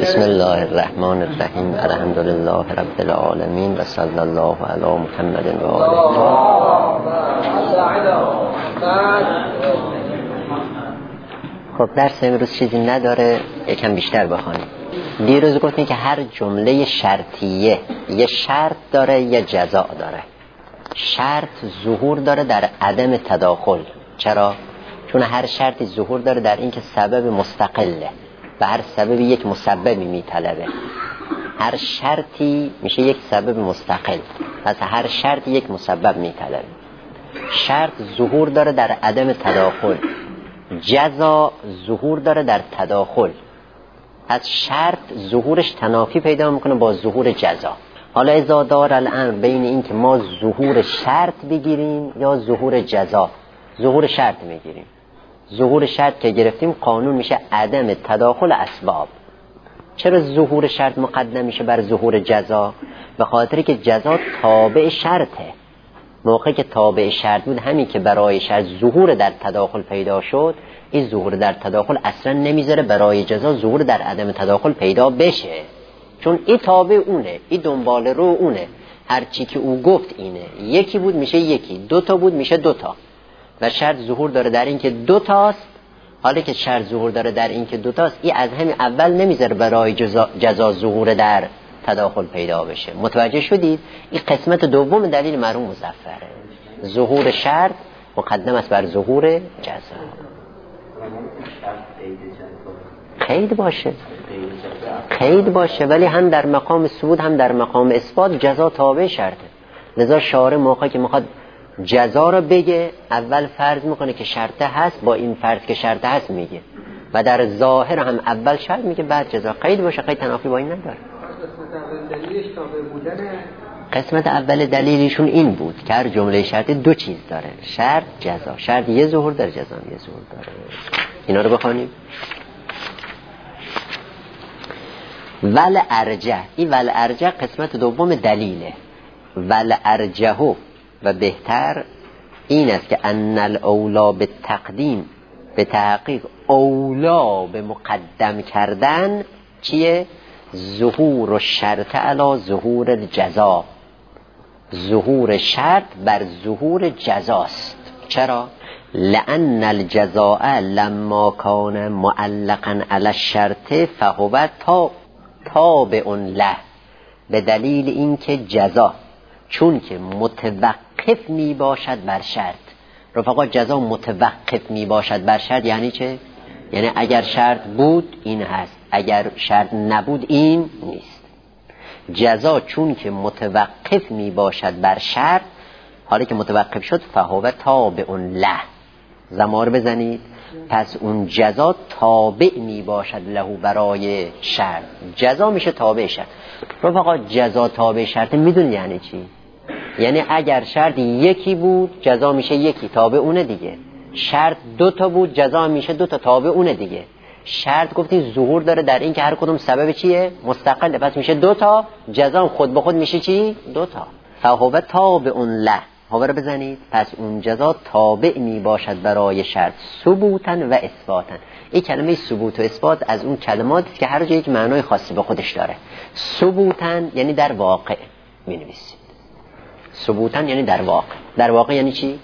بسم الله الرحمن الرحیم. الحمد لله رب العالمین و صلی الله علی محمد و آله. خب درس امروز چیزی نداره، یکم بیشتر بخوانیم. دیروز گفتیم که هر جمله شرطیه یه شرط داره یه جزا داره. شرط ظهور داره در عدم تداخل. چرا؟ چون هر شرطی ظهور داره در این که سبب مستقله و هر سببی یک مسببی میطلبه. هر شرطی میشه یک سبب مستقل، پس هر شرطی یک مسبب میطلبه. شرط ظهور داره در عدم تداخل، جزا ظهور داره در تداخل. پس شرط ظهورش تنافی پیدا میکنه با ظهور جزا. حالا اذا دار الامر بین این که ما ظهور شرط بگیریم یا ظهور جزا، ظهور شرط میگیریم. ظهور شرط که گرفتیم قانون میشه عدم تداخل اسباب. چرا ظهور شرط مقدم میشه بر ظهور جزا؟ به خاطری که جزا تابع شرطه. موقعی که تابع شرط بود، همین که برای شرط ظهور در تداخل پیدا شد، این ظهور در تداخل اصلا نمیذاره برای جزا ظهور در عدم تداخل پیدا بشه، چون این تابع اونه، این دنبال رو اونه. هر چی که او گفت اینه، یکی بود میشه یکی، دوتا بود میشه دوتا. و شرط ظهور داره در این که دوتاست. حالا که شرط ظهور داره در این که دوتاست، این از همین اول نمیذاره برای جزا ظهور در تداخل پیدا بشه. متوجه شدید؟ این قسمت دوم دلیل مرحوم مظفره. ظهور شرط مقدم است بر ظهور جزا. قید باشه ولی هم در مقام ثبوت هم در مقام اثبات جزا تابع شرطه. لذا شارع موقعی که میخواد جزا رو بگه، اول فرض میکنه که شرطه هست، با این فرض که شرطه هست میگه، و در ظاهر هم اول شرط میگه بعد جزا. قید باشه، قید تنافی با این نداره. قسمت اول دلیلشون این بود که هر جمله شرطی دو چیز داره، شرط جزا. شرط یه ظهور داره، جزا یه ظهور داره. اینا رو بخوانیم. ول ارجح، این ول ارجح قسمت دوم دلیله. ول ارجحو، و بهتر این است که ان الاولا به تقدیم، به تحقیق اولا به مقدم کردن چیه؟ ظهور و شرط علی ظهور جزا. ظهور شرط بر ظهور جزاست. چرا؟ لأن الجزاء لما کان معلقا علی الشرط فهو تابع له. به دلیل این که جزا چون که متوقف می باشد بر شرط. رفقا جزا متوقف می باشد بر شرط یعنی چه؟ یعنی اگر شرط بود این هست، اگر شرط نبود این نیست. جزا چون که متوقف می باشد بر شرط، حالا که متوقف شد فهو تابع له. زمار بزنید. پس اون جزا تابع می باشد له برای شرط. جزا میشه تابع شرط. رفقا جزا تابع شرط میدونی یعنی چی؟ یعنی اگر شرط یکی بود جزا میشه یکی، تابع اونه دیگه. شرط دوتا بود جزا میشه دوتا، تابع اونه دیگه. شرط گفتیم ظهور داره در این که هر کدوم سبب چیه؟ مستقله، پس میشه دوتا. جزا خود به خود میشه چی؟ دوتا. فهو تابع له. هوا رو بزنید. پس اون جزا تابع می باشد برای شرط ثبوتاً و اثباتاً. این کلمه ثبوت و اثبات از اون کلماتی است که هر جا یک معنای خاصی به خودش داره. ثبوتاً یعنی در واقع می نویسید. ثبوتاً یعنی در واقع. در واقع یعنی چی؟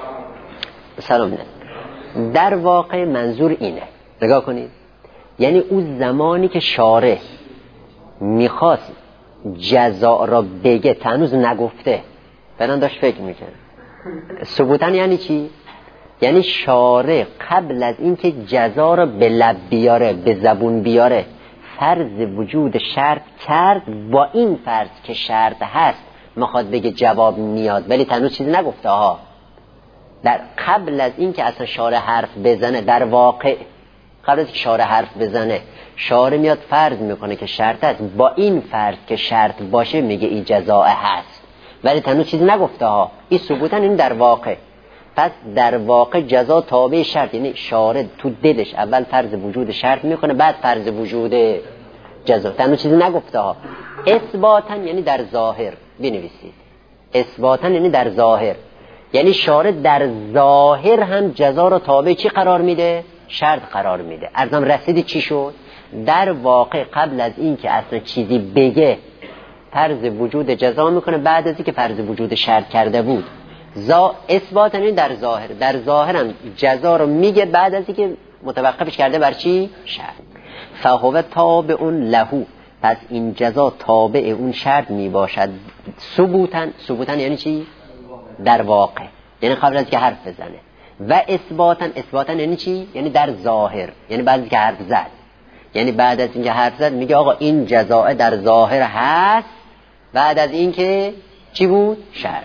سلام نه. در واقع منظور اینه. نگاه کنید. یعنی اون زمانی که شارع میخواست جزا را بگه هنوز نگفته، فلان داشت فکر میکنه. ثبوتاً یعنی چی؟ یعنی شارع قبل از اینکه جزا را به لب بیاره، به زبون بیاره، فرض وجود شرط کرد. با این فرض که شرط هست میخواد بگه جواب میاد، ولی هنوز چیزی نگفته ها. در قبل از اینکه اصلا شارع حرف بزنه، در واقع قبل از اینکه شارع حرف بزنه، شارع میاد فرض میکنه که شرط هست. با این فرض که شرط باشه میگه این جزا هست، ولی هنوز چیزی نگفته ها. این ثبوتاً این در واقع. پس در واقع جزا تابع شرط، یعنی شارع تو دلش اول فرض وجود شرط میکنه، بعد فرض وجود جزا. هنوز چیزی نگفته ها. اثباتاً یعنی در ظاهر. بنویسید. اثباتاً یعنی در ظاهر، یعنی شارع در ظاهر هم جزا را تابع چی قرار میده؟ شرط قرار میده. ارزم رسیدی چی شد؟ در واقع قبل از این که اصلا چیزی بگه فرض وجود جزا میکنه، بعد از این که فرض وجود شرط کرده بود. اثبات این در ظاهر هم جزا رو میگه بعد از این که متوقفش کرده بر چی؟ شرط. فهو تابع لهو، پس این جزا تابع اون شرط میباشد. ثبوتاً یعنی چی؟ در واقع، یعنی قبل از که حرف بزنه. و اثباتاً یعنی چی؟ یعنی در ظاهر، یعنی بعد از که حرف زد. یعنی بعد از اینکه حرف زد میگه آقا این جزاء در ظاهر هست، بعد از این که چی بود؟ شرط.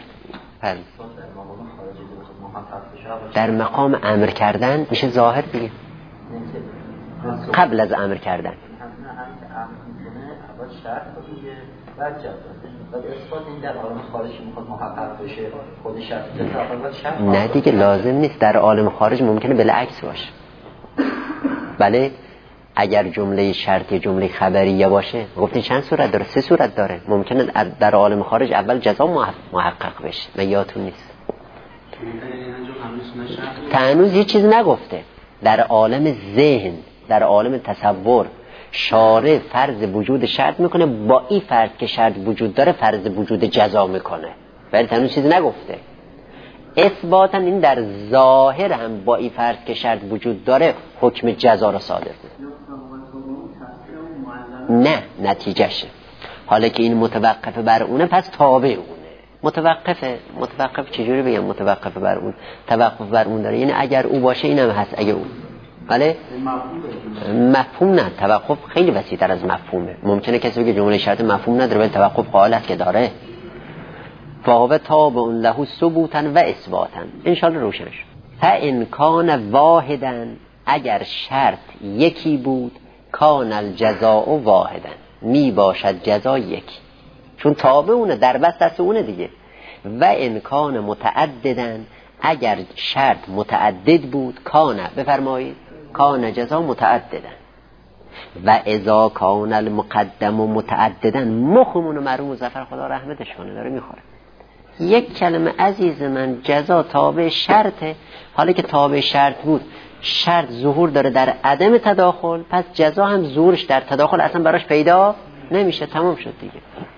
در مقام امر کردن میشه ظاهر دیگه، قبل از امر کردن. نه دیگه لازم نیست، در عالم خارج ممکنه بالعکس باشه. بله اگر جمله شرطی جمله خبریه باشه، گفتین چند صورت داره؟ 3 صورت داره. ممکنه در عالم خارج اول جزا محقق بشه. من یادتون نیست تنوز یه چیز نگفته. در عالم ذهن، در عالم تصور، شارع فرض وجود شرط میکنه، با این فرض که شرط وجود داره فرض وجود جزا میکنه، ولی تنوز چیز نگفته. اثباتا این در ظاهر هم با این فرض که شرط وجود داره حکم جزا رو صادر کنه. نه نتیجهشه. حالا که این متوقف بر اونه پس تابع اونه. متوقف چجوری بگم متوقف بر اون؟ توقف بر اون داره، یعنی اگر او باشه اینم هست، اگه اون. بله مفهوم نه، توقف خیلی وسیع‌تر از مفهومه. ممکنه کسی بگه جمله شرط مفهوم نداره ولی توقف قائل است که داره. فهو تابع له ثبوتا و اثباتا. ان شاء الله روشن شد. فان کان واحدا، اگر شرط یکی بود، کان الجزاء واحدا، می باشد جزا یکی، چون تابع اونه، در بس دست اونه دیگه. و ان کان متعددا، اگر شرط متعدد بود، کان، بفرمایید کان جزا متعددا. و اذا کان المقدم متعددا، مخمون مرحوم مظفر خدا رحمتش کنه داره میخوره. یک کلمه عزیز من، جزا تابع شرطه. حالا که تابع شرط بود، شرط ظهور داره در عدم تداخل، پس جزا هم ظهورش در تداخل اصلا براش پیدا نمیشه، تمام شد دیگه.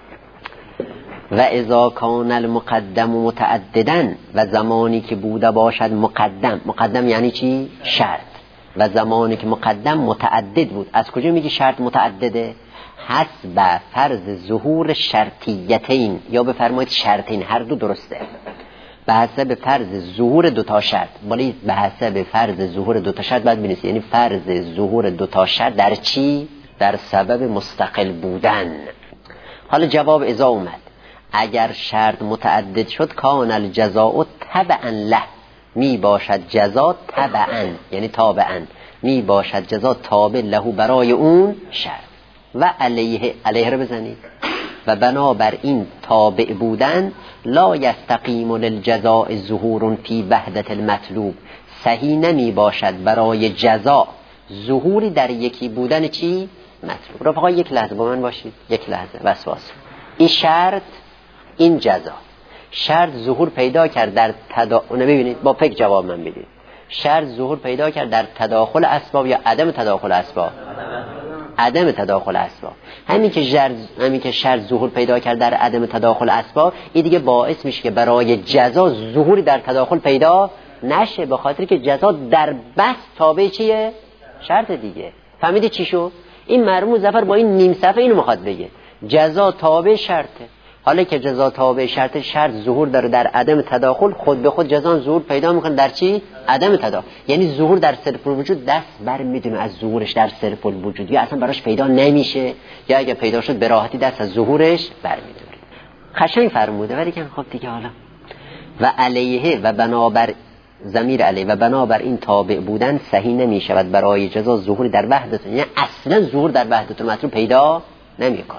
و اذا کان المقدم متعددا، و زمانی که بوده باشد مقدم یعنی چی؟ شرط. و زمانی که مقدم متعدد بود، از کجا میگی شرط متعدده؟ حسب فرض ظهور شرطیتین، یا بفرمایید شرطین، هر دو درسته. به حسب فرض ظهور دوتا شرط، ولی به حسب فرض ظهور دوتا شرط باید بنویسید. یعنی فرض ظهور دوتا شرط در چی؟ در سبب مستقل بودن. حالا جواب اذا اومد، اگر شرط متعدد شد، کان الجزاء تبعا له، می باشد جزا تبعا یعنی تابعا، می باشد جزا تابع له برای اون شرط. و علیه رو بزنید. و بنابر این تابع بودن، لا یستقیم للجزاء ظهور فی وحدت المطلوب، صحیح نمی باشد برای جزا ظهوری در یکی بودن چی؟ مطلوب. رفقا یک لحظه با من باشید، یک لحظه وسواس. این شرط، این جزا، شرط ظهور پیدا کرد در ببینید با فکر جواب من بدید. شرط ظهور پیدا کرد در تداخل اسباب یا عدم تداخل اسباب؟ عدم تداخل اسباب. همین که شرط ظهور پیدا کرد در عدم تداخل اسباب، این دیگه باعث میشه که برای جزا ظهوری در تداخل پیدا نشه، به خاطر که جزا در بس تابع چیه؟ شرط دیگه. فهمیدی چی شو؟ این مرحوم ظفر با این نیم صفحه اینو میخواد بگه، جزا تابع شرطه. حالا که جزا تابع شرط، شرط ظهور داره در عدم تداخل، خود به خود جزا ظهور پیدا میکنه در چی؟ عدم تداخل. یعنی ظهور در صرف الوجود دست بر میدونه از ظهورش در صرف الوجود، یا اصلا براش پیدا نمیشه، یا اگه پیدا شد به راحتی دست از ظهورش بر میداره. قشنگ فرموده. ولی که خب دیگه حالا و علیه و بنابر ضمیر علیه و بنابر این تابع بودن صحیح نمیشود برای جزا ظهوری در وحدت، یعنی اصلا ظهور در وحدت مطلوب پیدا نمیکنه.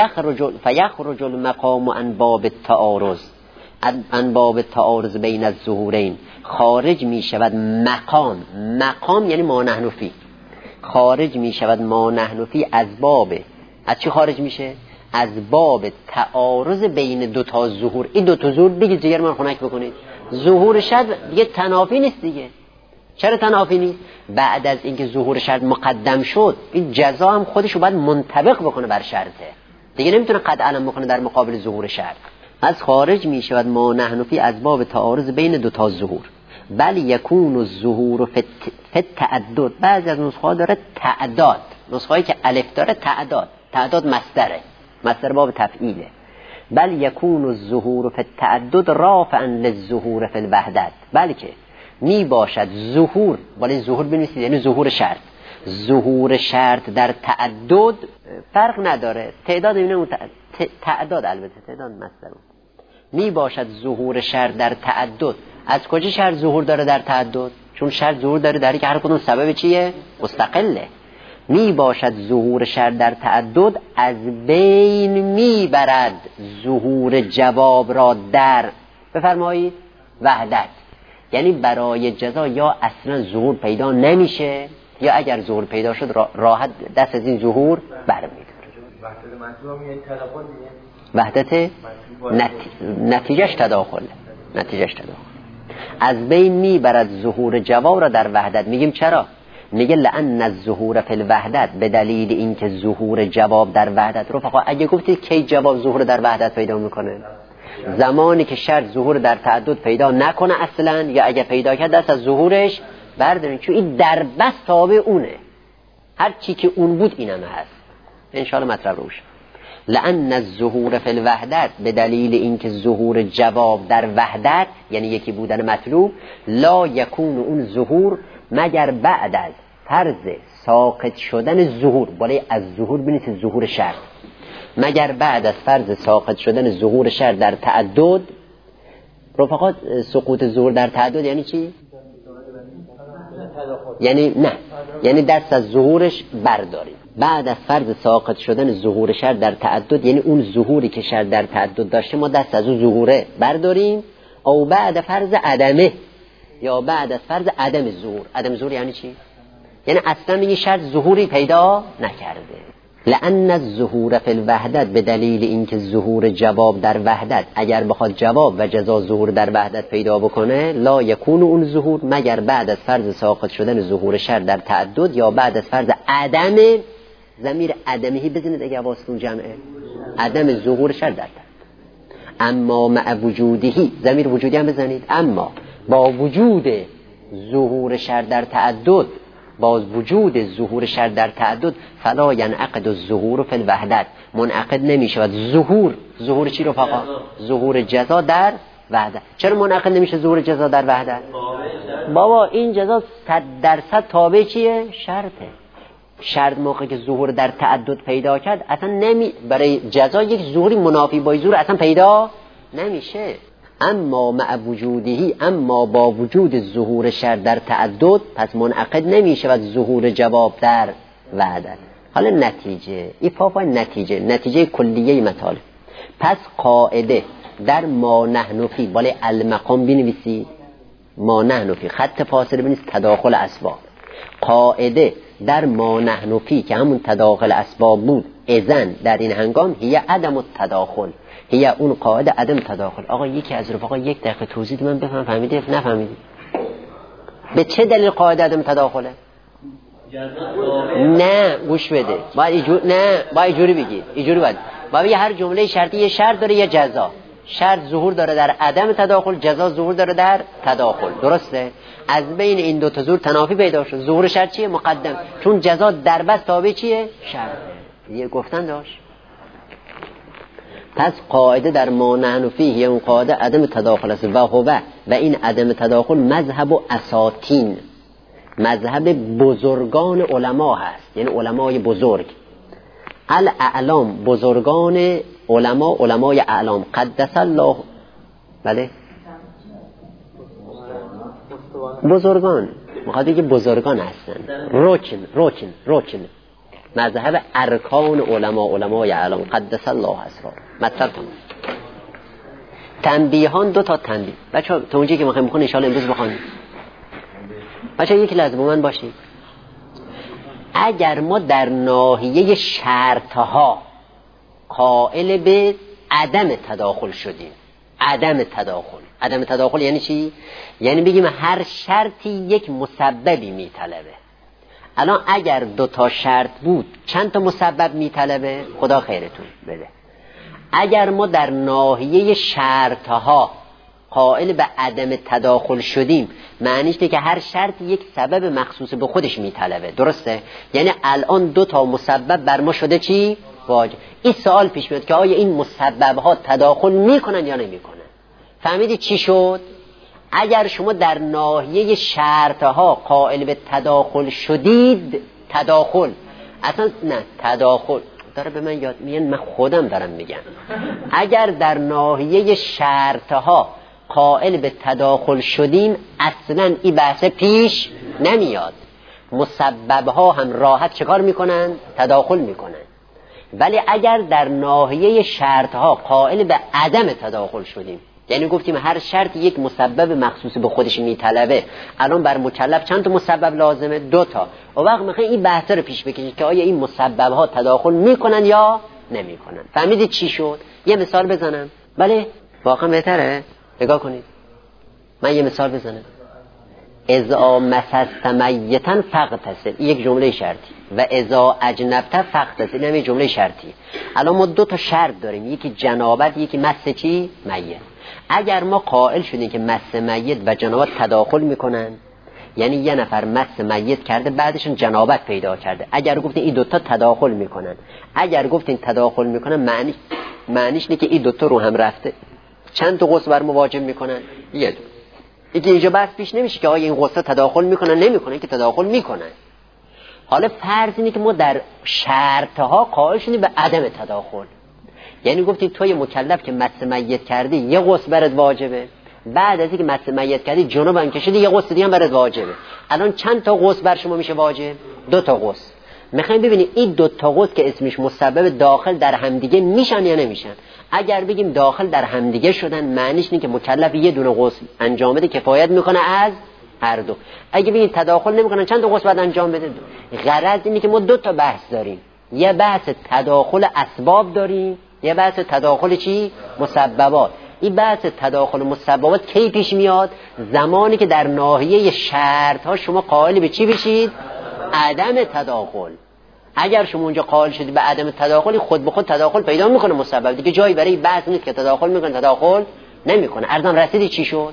فیخرج المقام عن باب التعارض، عن باب التعارض بین الظهورین، خارج میشود مقام یعنی ما نحن فی، خارج میشود ما نحن فی از باب، از چی خارج میشه؟ از باب تعارض بین دوتا ظهور. این دوتا ظهور دیگه جگر من خنک بکنید، ظهور شد دیگه تنافی نیست دیگه. چرا تنافی نیست؟ بعد از اینکه ظهور شرط مقدم شد این جزا هم خودش رو باید منطبق بکنه بر شرطه دیگه، نمیتونه قطع علم بکنه در مقابل ظهور شرط. از خارج میشود ما نحن فی از باب تعارض بین دو تا ظهور. بل یکون الظهور فی التعدد. بعضی از نسخه‌ها داره تعداد، نسخه‌ای که الف داره تعداد مصدر باب تفعیله. بل یکون الظهور فی التعدد رافعا للظهور فی الوحدت. بلکه می باشد ظهور، ولی ظهور بنویسید یعنی ظهور شرط در تعدد فرق نداره، تعداد اینه تعداد، البته تعداد مصدر. می باشد ظهور شرط در تعدد. از کجا شرط ظهور داره در تعدد؟ چون شرط ظهور داره در که هر کدوم سبب چیه؟ مستقله. می باشد ظهور شرط در تعدد از بین می برد ظهور جواب را در بفرمایید وحدت. یعنی برای جزا یا اصلا ظهور پیدا نمیشه یا اگر ظهور پیدا شد راحت دست از این ظهور برمی‌داره. وحدت نتیجهش تداخل. از بین میبرد ظهور جواب را در وحدت. میگیم چرا؟ میگه لأن الظهور فی الوحدت، به دلیل اینکه ظهور جواب در وحدت. رفقا اگه گفتید کی جواب ظهور در وحدت پیدا میکنه؟ زمانی که شرط ظهور در تعدد پیدا نکنه اصلا، یا اگه پیدا کرد دست از ظهورش بردارین، چون این در بس تابع اونه، هر چی که اون بود اینم هست. انشاءالله مطلب روش. لأن الظهور فی الوحدت، به دلیل اینکه ظهور جواب در وحدت یعنی یکی بودن مطلوب، لا یکون اون ظهور مگر بعد از فرض ساقط شدن ظهور، بالای از ظهور بنویسید ظهور شرط، مگر بعد از فرض ساقط شدن ظهور شرط در تعدد. رفقات سقوط ظهور در تعدد یعنی چی؟ یعنی دست از ظهورش برداریم. بعد از فرض ساقط شدن ظهور شرط در تعدد یعنی اون ظهوری که شرط در تعدد داشته ما دست از اون ظهوره برداریم. او بعد فرض عدمه، یا بعد از فرض عدم ظهور یعنی چی؟ یعنی اصلا این شرط ظهوری پیدا نکرده. لأن الظهور فی الوحدت، به دلیل اینکه ظهور جواب در وحدت اگر بخواد جواب و جزا ظهور در وحدت پیدا بکنه، لا یکون اون ظهور مگر بعد از فرض ساقط شدن ظهور شرط در تعدد یا بعد از فرض عدم، ضمیر عدمهی بزنید اگه واسطون جمعه، عدم ظهور شرط در تعدد. اما مع وجودهی، ضمیر وجودی هم بزنید، اما با وجود ظهور شرط در تعدد، باز وجود ظهور شرط در تعدد، فلا ینعقد الظهور فی الوحدت، منعقد نمیشود ظهور چی رو فقط؟ ظهور جزا در وحدت. چرا منعقد نمیشه ظهور جزا در وحدت؟ بابا این جزا 100% تابع چیه؟ شرط موقعی که ظهور در تعدد پیدا کرد اصلا برای جزا یک ظهوری منافی با ظهور اصلا پیدا نمیشه. اما مع وجودهی، اما با وجود ظهور شرط در تعدد پس منعقد نمیشه و ظهور جواب در وحدت. حالا نتیجه ایفافای نتیجه کلیه مطالب. پس قاعده در ما نحن فی، بالای المقام بنویسید ما نحن فی، خط فاصله بنویسید تداخل اسباب. قاعده در ما نحن فی که همون تداخل اسباب بود، اذن در این هنگام هی عدم التداخل، هی اون قاعده عدم تداخل. آقا یکی از رفقا یک دقیقه توضیح من بفهم، فهمیدی نفهمیدی؟ به چه دلیل قاعده عدم تداخله؟ نه گوش بده، باید اینجوری بگید، باید هر جمله شرطی یه شرط داره یه جزا. شرط ظهور داره در عدم تداخل، جزا ظهور داره در تداخل، درسته؟ از بین این دو تا ظهور تنافی پیدا شد. ظهور شرط چیه؟ مقدم، چون جزا در بس تابع چیه؟ شرط. یه گفتن داشت. پس قاعده در ما نحن فیه اون قاعده عدم تداخل است و این عدم تداخل مذهب و اساطین، مذهب بزرگان علما هست، یعنی علمای بزرگ، الاعلام، بزرگان علمای اعلام، قدس الله، بله بزرگان، میخواد بگه بزرگان هستن، رکن مذهب ارکان علمای اعلام، قدس الله اسرار. مطلب تمام. تنبیهان، دو تا تنبیه بچه‌ها تا اونجایی که میخوایم بخونیم ان شاء الله امروز بخونیم. بچه‌ها یک لحظه با من باشید. اگر ما در ناحیه شرطها قائل به عدم تداخل شدیم، عدم تداخل. عدم تداخل یعنی چی؟ یعنی بگیم هر شرطی یک مسببی میطلبه. الان اگر 2 شرط بود چند تا مسبب میطلبه؟ خدا خیرتون بده. اگر ما در ناحیه شرطها قائل به عدم تداخل شدیم، معنیش اینه که هر شرط یک سبب مخصوص به خودش میطلبه. درسته؟ یعنی الان 2 مسبب بر ما شده چی؟ واجب. این سوال پیش میاد که آیا این مسببها تداخل میکنن یا نمیکنن؟ فهمیدی چی شد؟ اگر شما در ناحیه شرطها قائل به تداخل شدید، تداخل اصلا نه، تداخل داره به من یاد میگن، من خودم دارم میگم. اگر در ناحیه شرطها قائل به تداخل شدیم، اصلا این بحث پیش نمیاد. مسببها هم راحت چکار میکنن؟ تداخل میکنن. ولی اگر در ناحیه شرطها قائل به عدم تداخل شدیم، یعنی گفتیم هر شرط یک مسبب مخصوص به خودش میطلبه، الان بر مکلف چند تا مسبب لازمه؟ 2 تا. و وقت میخواین این بحث رو پیش بکشید که آیا این مسببها تداخل میکنن یا نمیکنن. فهمیدید چی شد؟ یه مثال بزنم. بله واقعا بهتره. نگاه کنید، من یه مثال بزنم. اذا مسست میتا فاغتسل، یک جمله شرطی. و اذا اجنبت فاغتسل، این جمله شرطی. الان ما 2 تا شرط داریم، یکی جنابت، یکی مس چی؟ میت. اگر ما قائل شدیم که مس میت و جنابت تداخل میکنن، یعنی یه نفر مس میت کرده بعدشون جنابت پیدا کرده، اگر گفتین این 2 تا تداخل میکنن، اگر گفتین تداخل میکنن، معنیش اینه که این 2 تا رو هم رفته. چند تا غسل بر ما واجب میکنن؟ یه دونه. دیگه اینجا بحث پیش نمیشه که آیا این غسل تداخل میکنن نمیکنن، که تداخل میکنن. حالا فرض اینه که ما در شرطها قائل شدیم به عدم تداخل، یعنی گفتیم توی مکلف که مس میت کردی یه غسل برات واجبه، بعد از اینکه مس میت کردی جنوب هم کشیدی یه غسل دیگه هم برات واجبه. الان چند تا غسل بر شما میشه واجب؟ 2 تا غسل. میخوایم ببینیم این 2 تا غسل که اسمش مسبب داخل در همدیگه میشن یا نمیشن. اگر بگیم داخل در همدیگه شدن، معنیش اینه که مکلف یه دونه غسل انجام بده کفایت میکنه از هر 2. اگه بگیم تداخل نمیکنن، چند تا غسل بعد انجام بده؟ غرض اینه که ما 2 تا بحث داریم، یه بحث تداخل اسباب داریم، یه بحث تداخل چی؟ مسببات. این بحث تداخل مسببات کی پیش میاد؟ زمانی که در ناحیه شرط ها شما قائل به چی بشید؟ عدم تداخل. اگر شما اونجا قائل شدید به عدم تداخل، خود به خود تداخل پیدا میکنه مسبب، دیگه جایی برای بحث نیست که تداخل میکنه تداخل نمیکنه. ارزان رسیدی چی شد؟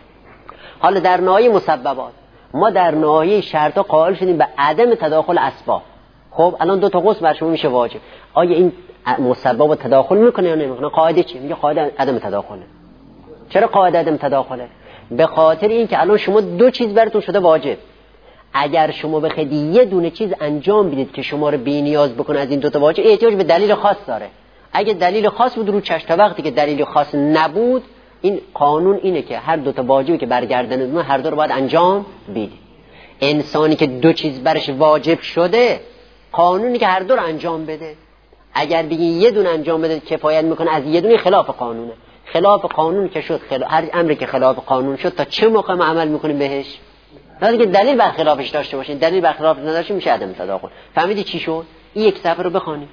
حالا در ناحیه مسببات ما در ناحیه شرط ها قائل شدیم به عدم تداخل اسباب. خب الان 2 تا غسل بر شما میشه واجب. آیا این مسبب تداخل میکنه یا نمیکنه؟ قاعده چی میگه؟ قاعده عدم تداخله. چرا قاعده عدم تداخله؟ به خاطر این که الان شما 2 چیز براتون شده واجب. اگر شما بخواید یه دونه چیز انجام بدید که شما رو بی‌نیاز بکنه از این 2 تا واجب، احتیاج به دلیل خاص داره. اگه دلیل خاص بود رو چشم، تا وقتی که دلیل خاص نبود، این قانون اینه که هر 2 تا واجبی که برگردن هر 2 رو باید انجام بدید. انسانی که 2 چیز برش واجب شده، قانونی که هر 2 رو انجام بده. اگر بگی یه دونه انجام بده کفایت میکنه از یه دونه، خلاف قانونه. خلاف قانون که شد، هر امری که خلاف قانون شد، تا چه موقع ما عمل میکنیم بهش؟ تا که دلیل بر خلافش داشته باشین. دلیل بر خلاف نداشته میشه عدم تداخل. فهمیدی چی شد؟ این یک صفحه رو بخونید.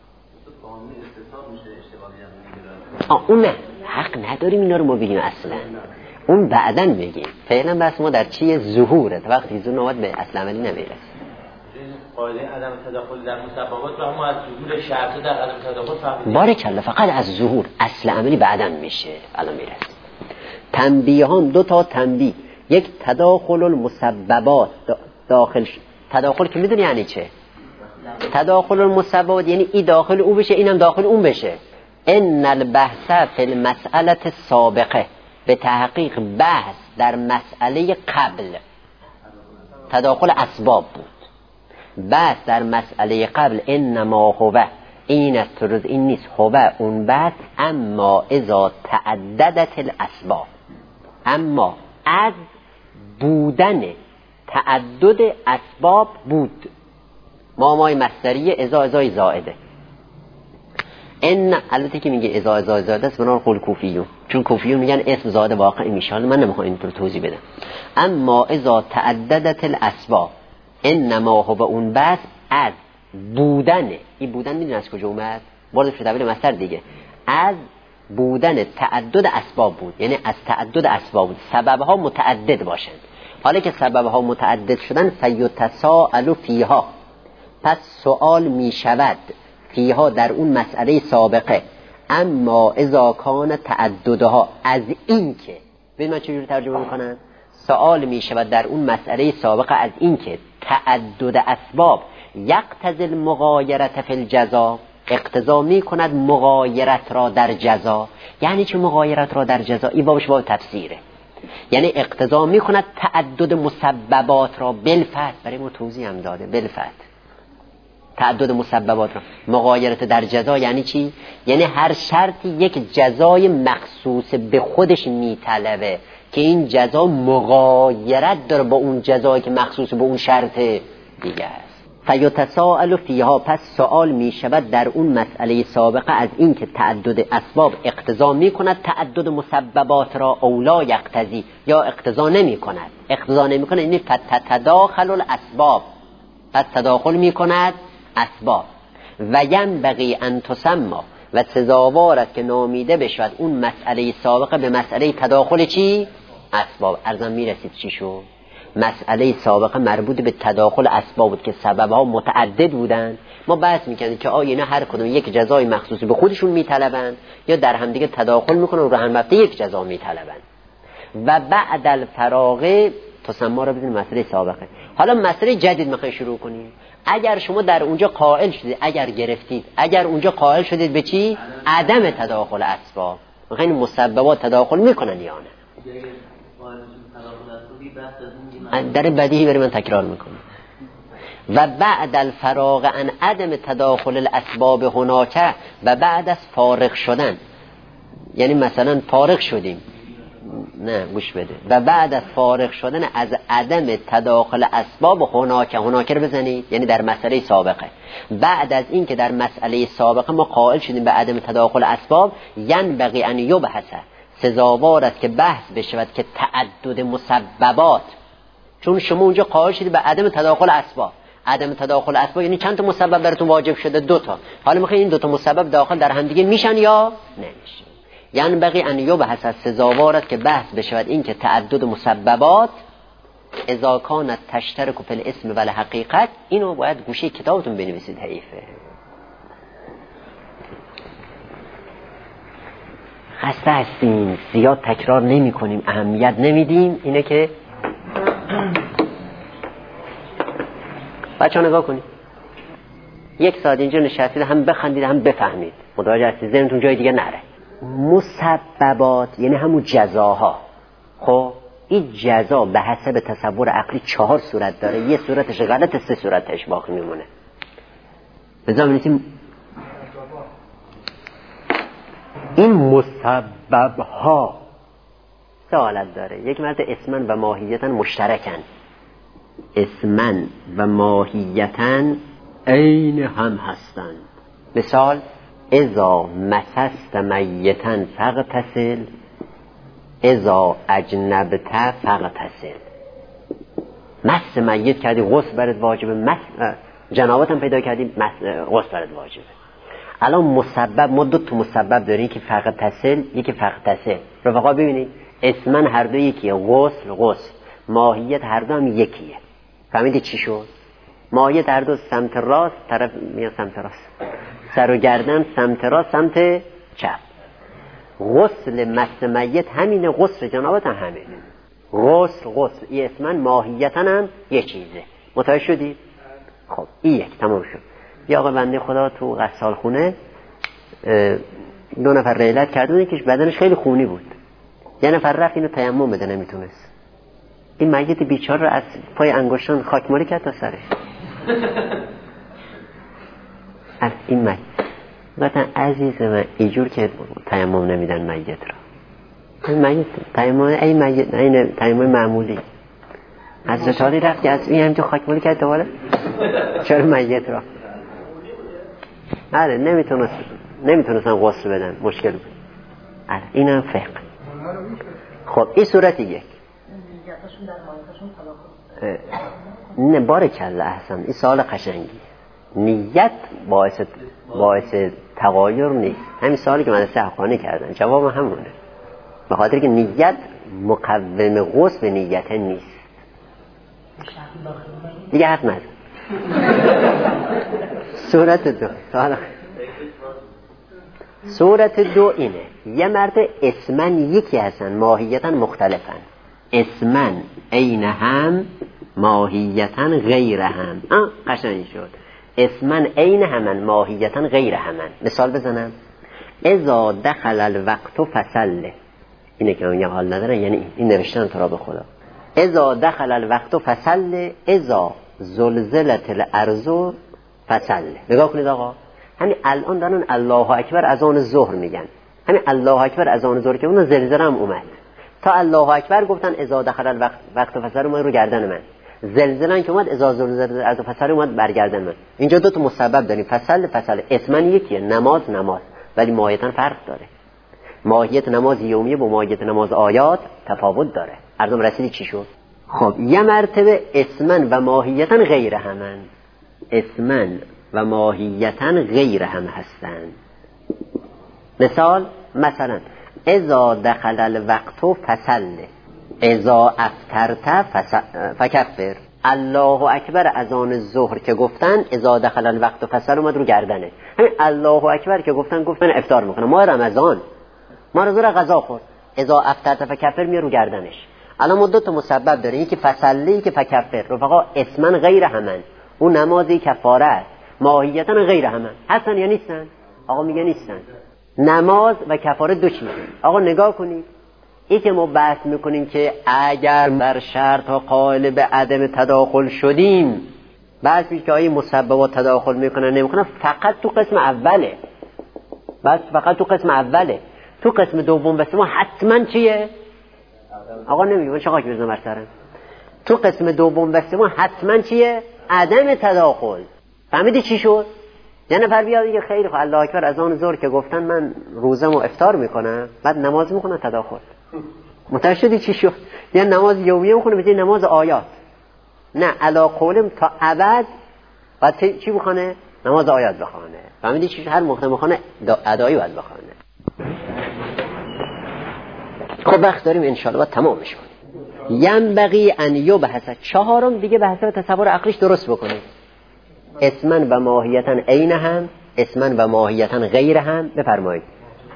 اون نه، حق نداریم اینا رو ما بگیم اصلا. اون بعداً بگیم. فعلا بس ما در چی ظهوره، تا وقتی ظهور نواد به اصل عملی نمیرسه. قاعده عدم تداخل در مسببات رو ما از ظهور شرط در عدم تداخل فهمیدیم. بارکالله، فقط از ظهور، اصل عملی بعداً میشه. الان میرسه. تنبیهان 2 تا تنبیه. یک تداخل المسببات داخل تداخل که میدونی یعنی چه؟ تداخل المسببات یعنی این داخل او بشه اینم داخل اون بشه. ان البحث فی المسأله السابقه، به تحقیق بحث در مسئله قبل تداخل اسباب بود. بحث در مسئله قبل انما هو، این است روز این نیست، هو اون بحث، اما اذا تعددت الاسباب، اما از بودن تعدد اسباب بود. مامای مصدریه ازای زائده. ان البته که میگه ازای زائده است بنار قول کوفیون، چون کوفیون میگن اسم زائده واقعی میشه. من نمیخوام اینطور توضیح بدم. اما اذا تعددت الاسباب، انما هو اون بس از بودن. این بودن میدونی از کجا اومد؟ وارد شده تبدیل مصدر دیگه. از بودن تعدد اسباب بود، یعنی از تعدد اسباب بود، سببها متعدد باشند. حالا که سببها متعدد شدن فیتساءل فیها، پس سوال می شود فیها در اون مسئله سابقه، اما اذا کان تعددها، از این که ببین من چجوری ترجمه میکنم، سوال می شود در اون مسئله سابقه از این که تعدد اسباب یقتضی المغایرت فی الجزا، اقتضا می کند مغایرت را در جزا. یعنی چه مغایرت را در جزا؟ این بابش باب تفسیره. یعنی اقتضا می کند تعدد مسببات را بالفتح، برای ما توضیح هم داده بالفتح، تعدد مسببات را. مغایرت در جزا یعنی چی؟ یعنی هر شرطی یک جزای مخصوص به خودش می طلبه که این جزا مغایرت داره با اون جزایی که مخصوص به اون شرط دیگه است. فیتساءل فیها، پس سوال می شود در اون مسئله سابقه از این که تعدد اسباب اقتضا می کند تعدد مسببات را اولا یقتضی، یا اقتضا نمی کند. اقتضا نمی کند یعنی فتتداخل الاسباب، پس تداخل می کند اسباب. و ینبغی ان تسمى، و سزاوار است که نامیده بشود اون مسئله سابقه به مسئله تداخل چی؟ اسباب. ارزم می رسید چی شد؟ مسئله سابقه مربوط به تداخل اسباب بود که سببها متعدد بودن. ما بحث میکنیم که آیا اینا هر کدوم یک جزای مخصوصی به خودشون میطلبن یا در هم دیگه تداخل میکنن و رو هم رفته یک جزا میطلبن. و بعد الفراغ تسمى را بدون مسئله سابقه. حالا مسئله جدید میخوای شروع کنیم. اگر شما در اونجا قائل شدید، اگر گرفتید، اگر اونجا قائل شدید به چی؟ عدم تداخل اسباب، میخواین مسببات تداخل میکنن یا نه؟ در بدیهی برای من تکرار میکنم. و بعد الفراغ عن عدم تداخل الاسباب هناک، و بعد از فارغ شدن، یعنی مثلا فارغ شدیم، نه گوش بده، و بعد از فارغ شدن از عدم تداخل اسباب هناک، هناک رو بزنید یعنی در مسئله سابقه، بعد از این که در مسئله سابقه ما قائل شدیم به عدم تداخل اسباب، ینبغی ان یبحث، سزاوار است که بحث بشود که تعدد مسببات، چون شما اونجا قائل شدید به عدم تداخل اسباب. عدم تداخل اسباب یعنی چند تا مسبب براتون واجب شده؟ 2 تا. حالا میخواین این 2 تا مسبب داخل در هم دیگه میشن یا نمیشن؟ یعنی بقی ان یبحث، از سزاوار است که بحث بشود این که تعدد مسببات اذا کانت تشترک فی الاسم و الحقیقت، اینو باید گوشه کتابتون بنویسید، حیفه. خسته هستیم، زیاد تکرار نمی کنیم، اهمیت نمیدیم. اینه که بچه ها نگاه کنید، 1 ساعت اینجا نشستید، هم بخندید هم بفهمید، متوجه هستید، ذهنتون جای دیگه نره. مسببات یعنی همون جزاها. خب این جزا به حسب تصور عقلی 4 صورت داره، یه صورتش غلط، 3 صورتش باقی میمونه. بذار ببینیم این مسببها 3 حالت داره. یک مرد اسمن و ماهیتن مشترکن، اسمن و ماهیتن عین هم هستند. مثال اذا مسست میتن فاغتسل، اذا اجنبت فاغتسل. مس میت کردی غسل برات واجبه، مس جنابت هم پیدا کردی غسل برات واجبه. الان مسبب ما 2 تا مسبب داریم، یکی فاغتسل یکی فاغتسل. رفقا ببینید اسمن هر دو یکیه، غسل، ماهیت هر دو هم یکیه. فهمیدی چی شد؟ ماهیت هر دو سمت راست، طرف میاد سمت راست، سر و گردن سمت راست سمت چپ. غسل مس میت همینه، غسل جنابت هم همینه. غسل این اسمن ماهیتن هم یه چیزه. متوجه شدید؟ خب این یک تمام شد. یه آقا بنده خدا تو غسال خونه 2 نفر ریلت کردونه که بدنش خیلی خونی بود. یه نفر رفت اینو تیمم بده، نمیتونست. این میت بیچاره رو از پای انگشتان خاکمالی کرد تا سرش. از این میت گفتن عزیز من اینجور که تیمم نمیدن میت را. این میت تیمم معمولی. حضرت علی رفت که از این همینجور خاکمالی کرد دوباره. چرا میت را؟ آره نمیتونستن غسل بدن، مشکل بود. آره اینم فقه. خب این صورت یک. نه بارکالله احسن، این سوال قشنگی. نیت باعث تغایر نیست. همین سوالی که مدرسه حقانی کردن جواب همونه، به خاطر که نیت مقوم غسل نیت نیست. دیگه حق نداره. صورت دو اینه، یه مرد اسمن یکی هستن ماهیتا مختلفن، اسمن عین هم ماهیتا غیر هم. قشنگ شد. اسمن عین همن ماهیتا غیر همن. مثال بزنم، اذا دخل الوقت فصله. اینه که میگم حال نداره، یعنی این نوشتن تو را به خدا. اذا دخل الوقت فصله، اذا زلزلت الارض فصله. نگاه کنید آقا، همین الان دارن الله اکبر از آن ظهر میگن، همین الله اکبر از آن ظهر که اون زلزله هم اومد، تا الله اکبر گفتن اذا دخل الوقت فصله اومد رو گردن من، زلزله که اومد اذا زلزلت الارض فصله اومد بر گردن من. اینجا دو تا مسبب داریم، فصله اسمن یکیه، نماز ولی ماهیتا فرق داره. ماهیت نماز یومیه با ماهیت نماز آیات تفاوت داره. ارزم رسیدی چی شد؟ خب یه مرتبه اسمن و ماهیتا غیر همن، اسمن و ماهیتا غیر هم هستن. مثلا اذا دخل الوقت فصل، اذا افطرت فکفر. الله اکبر از آن ظهر که گفتن اذا دخل الوقت فصل اومد رو گردنه. همین الله اکبر که گفتن افطار میکنه، ما رمضان ما رو غذا خورد، اذا افطرت فکفر میاد رو گردنش. الان ما دو تا مسبب داریم، یکی فصلی که فکفر. رفقا اسمن غیر همن، اون نمازی کفاره است، ماهیتا غیر همن. هستن یا نیستن؟ آقا میگه نیستن. نماز و کفاره دو چیزه. آقا نگاه کنید، این که ما بحث میکنیم که اگر بر شرط و قائل به عدم تداخل شدیم، بحث میشه که آیا مسببات تداخل میکنن نمیکنن، فقط تو قسم اوله. بس فقط تو قسم اوله. تو قسم دوم بس ما حتما چیه؟ آقا نمیگه چه خاکی بزنم برسرم. تو قسم دوم بس ما حتما چیه؟ عدم تداخل. فهمیدی چی شد؟ یه نفر بیاد دیگه خیلی خب الله اکبر از آن ظهر که گفتن من روزمو افطار میکنم، بعد نماز میکنه تداخل. متوجه شدی چی شد؟ یه نماز یومیه میکنه به جای نماز آیات. نه علا قولم تا ابد بعد چی بخونه؟ نماز آیات بخونه. فهمیدی چی شد؟ هر موقع میخونه ادایی باید بخونه. خب وقت داریم ان شاء الله تمامش کنیم. ینبغی ان یبحث. چهارم دیگه بحث تصور عقلیش درست بکنه. اسمن و ماهیتا عین هم، اسمن و ماهیتا غیر هم. بفرمایید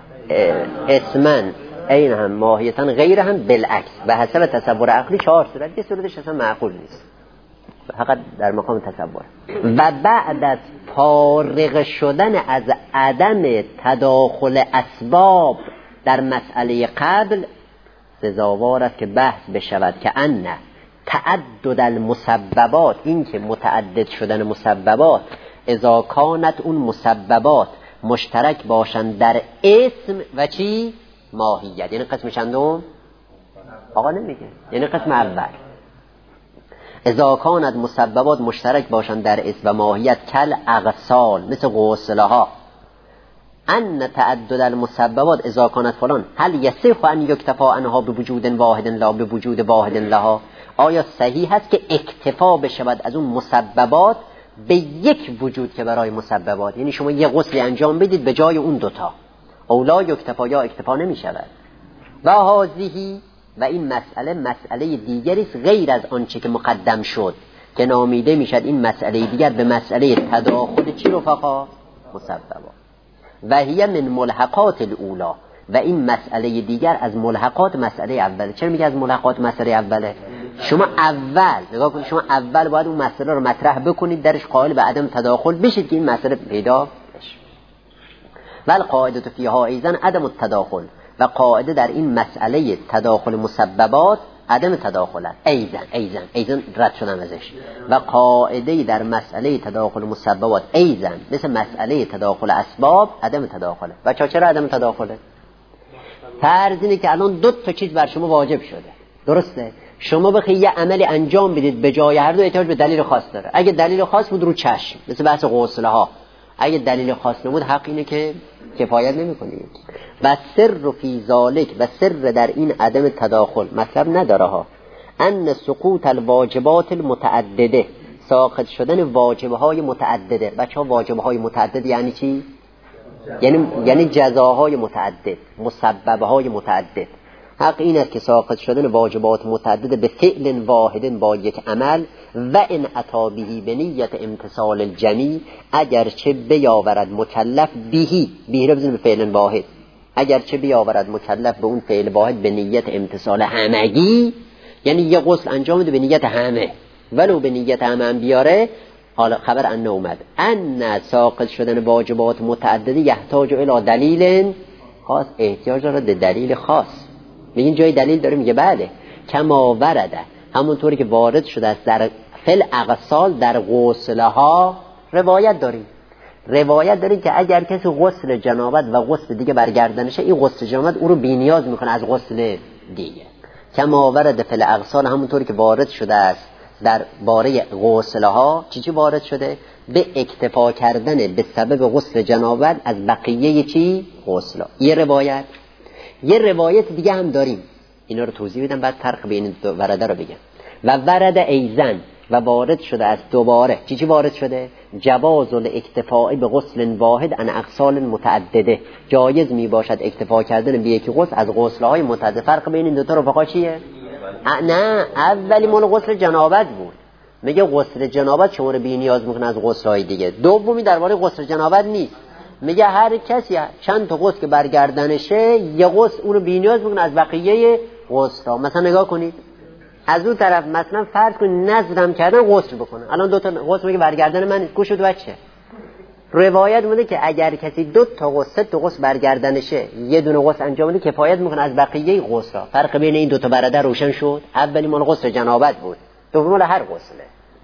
اسمن عین هم ماهیتا غیر هم بالعکس. به حسب تصور عقلی چهار صورت، یه صورتش اصلا معقول نیست، فقط در مقام تصور. و بعد از فارغ شدن از عدم تداخل اسباب در مسئله قبل، سزاوار است که بحث بشود که ان تعدد المسببات، این که متعدد شدن مسببات، اذا کانت اون مسببات مشترک باشند در اسم و چی؟ ماهیت. یعنی قسم چندم؟ آقا نمیگه، یعنی قسم اول. اذا کانت مسببات مشترک باشند در اسم و ماهیت کل اغسال، مثل غسلها. ان تعدد المسببات اذا کانت فلان هل یصح ان یکتفا عنها بوجود واحد لا بوجود واحد لها. آیا صحیح هست که اکتفا بشود از اون مسببات به یک وجود که برای مسببات، یعنی شما یه غسلی انجام بدید به جای اون دوتا، اولا یکتفا یا اکتفا نمی شود. و هذه، و این مسئله دیگری است غیر از آنچه که مقدم شد، که نامیده میشد این مسئله دیگر به مسئله تداخل چی رفقا؟ مسببات. و هی من ملحقات الاولا، و این مسئله دیگر از ملحقات مسئله اوله. چرا میگه از ملحقات مسئله اوله؟ شما اول نگاه کنید، شما اول باید اون مسئله رو مطرح بکنید، درش قائل به عدم تداخل بشید که این مسئله پیدا بشه. ول قاعده فیها ایضا عدم التداخل، و قاعده در این مسئله تداخل مسببات عدم تداخل است. ایضا رد شدن ازش. و قاعده در مسئله تداخل مسببات ایضا مثل مسئله تداخل اسباب عدم تداخله. و چرا عدم تداخله؟ فرض اینه که الان دو تا چیز بر شما واجب شده، درسته؟ شما بخواید یه عملی انجام بدید، به جای هر دو احتیاج به دلیل خاص داره. اگه دلیل خاص بود رو چشم، مثل بحث غسلها. اگه دلیل خاص نبود حق اینه که کفایت نمی‌کنه. و سر فی ذالک، و سر در این عدم تداخل مطلب نداره ها، ان سقوط الواجبات المتعدده، ساقط شدن واجب‌های متعدده. بچه‌ها واجب‌های متعدد یعنی چی؟ یعنی جزاهای متعدد، مسببهای متعدد. حق این است که ساقط شدن واجبات متعدد به فعل واحد با یک عمل و ان اتی بهی به نیت امتثال الجمی، اگرچه بیاورد مکلف بهی رو بزنیم به فعل واحد، اگرچه بیاورد مکلف به اون فعل واحد به نیت امتثال همگی، یعنی یه غسل انجام بده به نیت همه، ولو به نیت همه بیاره. حالا خبر ان اومد ان ساقط شدن واجبات متعدده یحتاج الی دلیل خاص، احتیاج داره به دلیل خاص. میگین جای دلیل داره؟ میگه بله، کما ورده، همونطوری که وارد شده است در فل اغسال در غسلها. روایت داریم که اگر کسی غسل جنابت و غسل دیگه برگردنشه، این غسل جنابت او رو بی‌نیاز میکنه از غسل دیگه. کما ورده فل اغسال، همونطوری که وارد شده است در باره غسلها. چی وارد شده؟ به اکتفا کردن به سبب غسل جنابت از بقیه غسلا. یه روایت دیگه هم داریم، اینا رو توضیح بدم بعد فرق بین ورده رو بگم. و ورد ایزن، و وارد شده از دوباره. چی وارد شده؟ جواز الاکتفاء به غسل واحد عن اغسال متعدده، جایز می باشد اکتفا کردن به یکی غسل از غسل‌های متعدد. فرق بین این دو تا رفقا چیه؟ نه، اولی مال غسل جنابت بود، میگه غسل جنابت شما رو بی نیاز میکنه از غسل‌های دیگه. دومی درباره غسل جنابت نیست، میگه هر کسی چند تا غسل که برگردنشه، یه غسل اون رو بی نیاز میکنه از بقیه غسل‌ها. مثلا نگاه کنید، از اون طرف مثلا فرض کنید نظرم کردن غسل بکنه، الان دو تا غسل میگه برگردن من گوش شد بچه. روایت مونده که اگر کسی 2 تا غسل 3 تا غسل برگردنشه، یه دونه غسل انجام بده کفایت میکنه از بقیه غسل‌ها. فرق بین این 2 تا برادر روشن شد. اولی مال غسل جنابت بود، دومی مال هر غسله.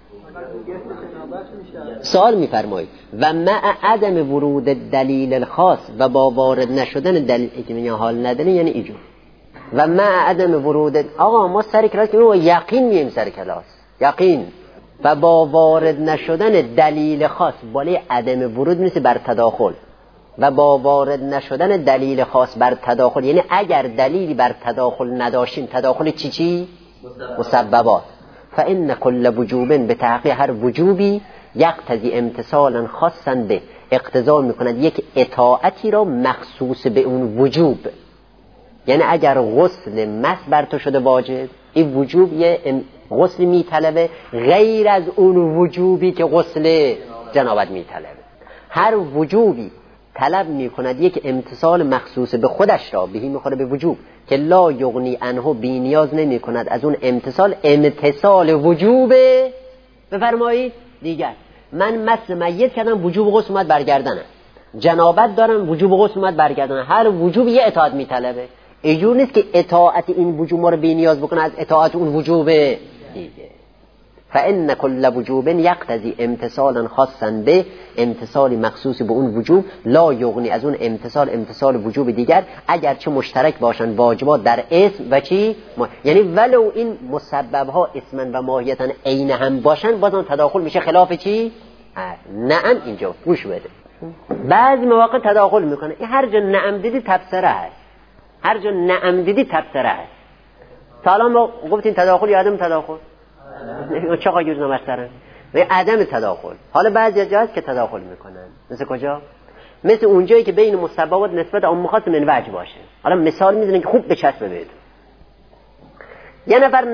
سوال میفرمایید و مع عدم ورود دلیل الخاص، و با وارد نشدن دلیل که میگن حال نداره، یعنی ایجور. و مع عدم ورود، آقا ما سر کلاس که ما یقین مییم سر کلاس، یقین. و با وارد نشدن دلیل خاص، بالای عدم ورود میشه بر تداخل. و با وارد نشدن دلیل خاص بر تداخل، یعنی اگر دلیلی بر تداخل نداشتیم، تداخل چی؟ مسببات. فإن كل وجوب، به تحقیق هر وجوبی، یقتضی امتثالا خاصا به، اقتضا میکند یک اطاعتی را مخصوص به اون وجوب. یعنی اگر غسل مس بر تو شده واجب، این وجوب یه غسل میطلبه غیر از اون وجوبی که غسل جنابت میطلبه. هر وجوبی طلب میکند یک امتصال مخصوص به خودش را، بهی میخوره به وجوب، که لا یغنی عنه، بی نیاز نمی کند از اون امتصال وجوبه. بفرمایید دیگر، من مس میت کردم، وجوب غسل اومد برگردنم، جنابت دارم، وجوب غسل اومد برگردنم. هر وجوب یه اطاعت میطلبه. اینجور نیست که اطاعت این وجوب ما رو بی نیاز بکنه از اطاعت اون وجوب دیگه. فإن كل وجوب یقتضی امتصالا خاصا به، امتصالی مخصوص به اون وجوب، لا یغنی از اون امتصال وجوب دیگر، اگر چه مشترک باشن واجبات در اسم و چی، یعنی ولو این مسبب ها اسمن و ماهیتن عین هم باشن، باز اون تداخل میشه خلاف چی؟ نعم. اینجا گوش بده، بعضی مواقع تداخل میکنه. این هر جا نعم دیدی تفسیره هست، هر جا نعم دیدی تفسیره هست. سلام ما گفتین تداخل یا عدم تداخل؟ چقدر یوز نمسترن و عدم تداخل. حالا بعضی جا هست که تداخل میکنن. مثل کجا؟ مثل اونجایی که بین مسببات نسبت اون مخاص من وجه باشه. حالا مثال میزنن که خوب بچسبه بهتون. یه نفر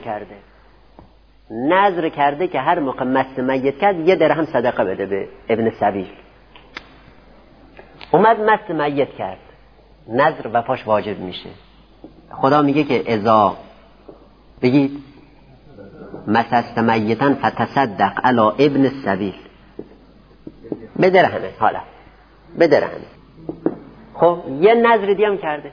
نذر کرده که هر موقع مس میت کرد 1 درهم صدقه بده به ابن سبیل. اومد مس میت کرد، نذر وفاش واجب میشه. خدا میگه که اذا بگید مسست میتن فتصدق علی ابن السبیل، بدرهمه. حالا بدرهمه. خب یه نذر دیگه هم کرده،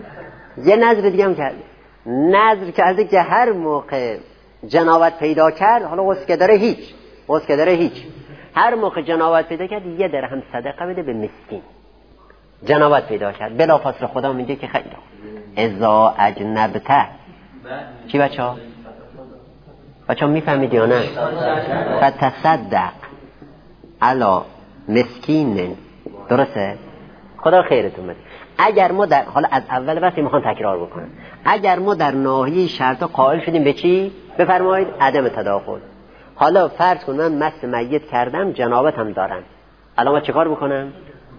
نذر کرده که هر موقع جنابت پیدا کرد، حالا غسل داره هیچ، هر موقع جنابت پیدا کرد 1 درهم صدقه بده به مسکین. جنابت پیدا کرد، بلافاصله خدا میگه که خیلی اذا اجنبته چی بچه‌ها میفهمید یا نه؟ فتصدق علی مسکین. درسته؟ خدا خیرتون بده. اگر ما در حالا از اول وقتی میخوام تکرار بکنم، اگر ما در ناحیه شرط قائل شدیم به چی؟ بفرمایید عدم تداخل. حالا فرض کن من مس میت کردم، جنابت هم دارم، الان ما چه کار بکنم؟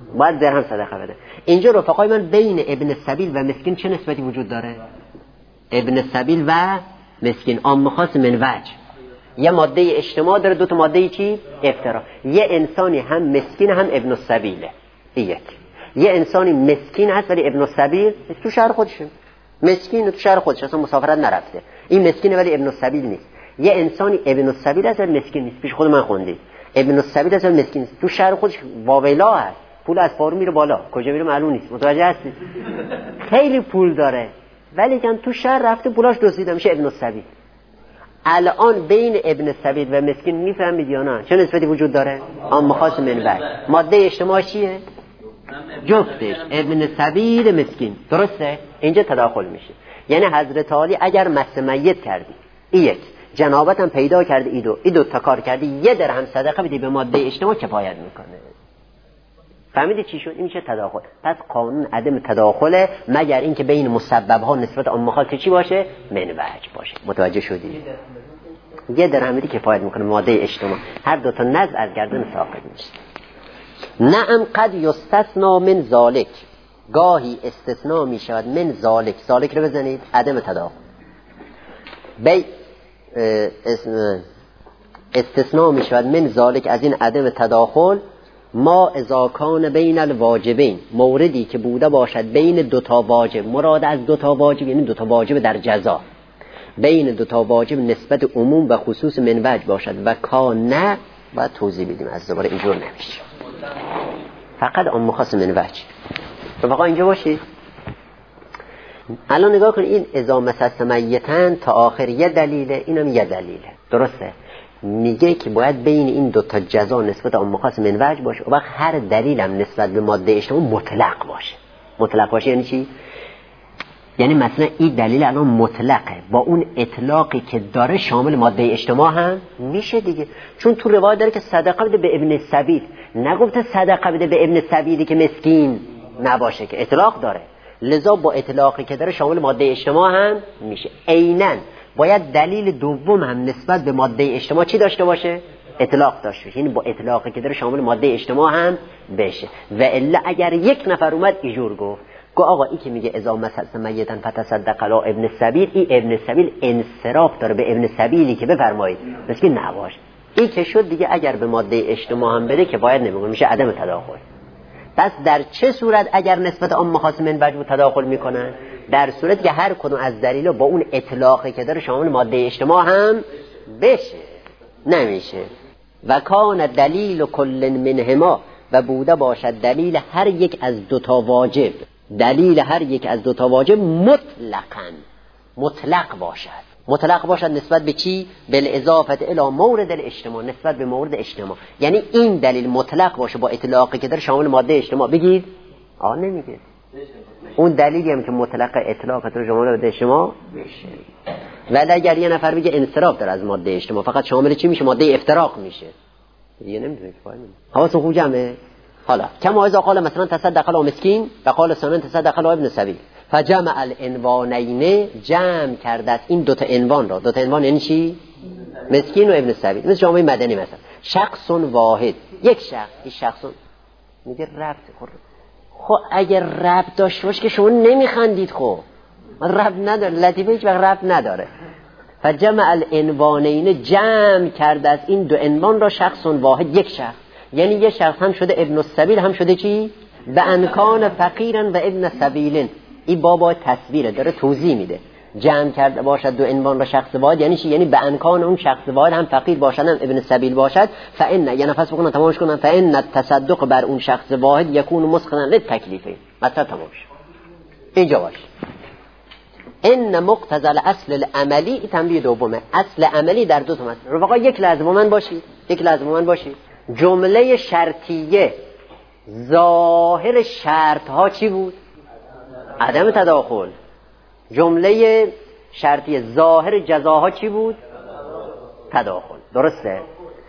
باید درهم صدقه بده. اینجا رفقای من بین ابن السبیل و مسکین چه نسبتی وجود داره؟ ابن السبیل و مسکین عام خاص من وجه، یه ماده اجتماع داره، دو تا ماده چی؟ افترا. یه انسانی هم مسکین هم ابن السبیله، یک. یه انسانی مسکین هست ولی ابن السبیل تو شهر خودشه، مسکین تو شهر خودش اصلا مسافرت نرفته، این مسکینه ولی ابن السبیل نیست. یه انسانی ابن السبیل هست ولی مسکین نیست، پیش خود من خوندید ابن السبیل هست ولی مسکین نیست، تو شهر خودش واویلا هست، پول از پارو میره بالا، کجا میره معلوم نیست، متوجه هستی؟ خیلی پول داره ولی کن تو شهر رفته پولاش دزدیده، میشه ابن السبیل. الان بین ابن السبیل و مسکین میفهمید یا نه چه نسبتی وجود داره؟ عام خاص منبع. ماده اجتماع چیه؟ جفتش ابن السبیل مسکین، درسته؟ اینجا تداخل میشه. یعنی حضرت علی اگر مس میت کردی، یک جنابت هم پیدا کردی، ای دو تا کار کردی، یه درهم صدقه بدی به ماده اجتماع کفایت میکنه. فهمیدی چی شد؟ این میشه تداخل. پس قانون عدم تداخله مگر اینکه بین مسبب ها نسبت عام خاص چی باشه؟ منوج باشه. متوجه شدی؟ یه درهم بدی کفایت میکنه ماده اجتماع، هر دو تا نزع از گردن ساقط میشه. نعم قد یستثنا من ذالک، گاهی استثناء می شود من ذالک، ذالک رو بزنید عدم تداخل. استثناء می شود من ذالک از این عدم تداخل، ما اذا کان بین الواجبین، موردی که بوده باشد بین دوتا واجب، مراد از دوتا واجب یعنی دوتا واجب در جزا، بین دوتا واجب نسبت عموم و خصوص منوج باشد و کان باید توضیح بدیم از دوباره اینجور نمیشه، فقط عام خاص منوج. رفقا اینجا باشید. الان نگاه کنید، این اذا مسس میتن تا آخر یه دلیله، اینم یه دلیله، درسته؟ میگه که باید بین این دو تا جزا نسبت عام خاص منوج باشه و وقت هر دلیلم نسبت به ماده اجتماع مطلق باشه. مطلق باشه یعنی چی؟ یعنی مثلا این دلیل الان مطلقه، با اون اطلاقی که داره شامل ماده اجتماع هم میشه دیگه. چون تو روایت داره که صدقه بده به ابن السبیل، نگفته صدقه بده به ابن السبیلی که مسکین نباشه، که اطلاق داره، لذا با اطلاقی که داره شامل ماده اجتماع هم میشه. عیناً باید دلیل دوم هم نسبت به ماده اجتماع چی داشته باشه؟ اطلاق داشته باشه، یعنی با اطلاقی که داره شامل ماده اجتماع هم بشه. و الا اگر یک نفر اومد ایجور گفت آقا این که میگه اذا مسس میتن فتصدق علی ابن السبیل، این ابن السبیل انصراف داره به ابن السبیلی که بفرمایید مسکین نباشه، این که شد دیگه اگر به ماده اجتماع هم بده که باید نمیگه، میشه عدم تداخل. پس در چه صورت اگر نسبت عام خاص منوج تداخل میکنن؟ در صورتی که هر کدوم از دلیلا با اون اطلاقی که داره شامل ماده اجتماع هم بشه. نمیشه. و کان دلیل کل منهما، و بوده باشد دلیل هر یک از دوتا واجب، دلیل هر یک از دوتا واجب مطلقاً، مطلق باشد. مطلق باشد نسبت به چی؟ بالاضافه الی مورد الاجتماع، نسبت به مورد اجتماع. یعنی این دلیل مطلق باشه با اطلاقی که داره شامل ماده اجتماع. بگید نمیگید. اون دلیلی هم که مطلق اطلاق داره شامل ماده اجتماع میشه. ولی اگر یه نفر بگه انصراف داره از ماده اجتماع، فقط شامل چی میشه؟ ماده افتراق میشه. دیگه نمیدونید فایده. حواستون خوب جمعه. حالا کما اذا قال مثلا تصدق علی مسکین و قال ثانیا تصدق علی ابن السبیل، فجمع العنوانین، جمع کرده است این دوتا عنوان را. دوتا عنوان یعنی چی؟ مسکین و ابن السبیل. مثل جامعه مدنی مثلا شخص واحد، یک شخص، این شخص میگه ربط. خب اگر ربط داشته باشه که شما نمیخندید، خب ربط نداره، لطیفه هیچ وقت ربط نداره. فجمع العنوانین، جمع کرده است این دو عنوان را شخص واحد، یک شخص. یعنی یه شخص هم شده ابن السبیل، هم شده چی؟ به انکان فقیرن و ابن سبیلن. این بابا تصویره داره توضیح میده. جمع کرده باشد دو عنوان را شخص واحد یعنی چی؟ یعنی به انکان اون شخص واحد هم فقیر باشد هم ابن سبیل باشد. فان یه نفس بکنن تمامش کنن، فان التصدق بر اون شخص واحد یکون مسخنا للتکلیفه. مثلا تمام شد. اینجا باش. ان مقتضى الاصل العملی، تنبیه دومه. اصل عملی در دو تا مثلا. رفقا یک لحظه با من باشید، یک لحظه با من باشید. جمله شرطیه ظاهر شرط ها چی بود؟ عدم تداخل. جمله شرطیه ظاهر جزاها چی بود؟ تداخل. درسته؟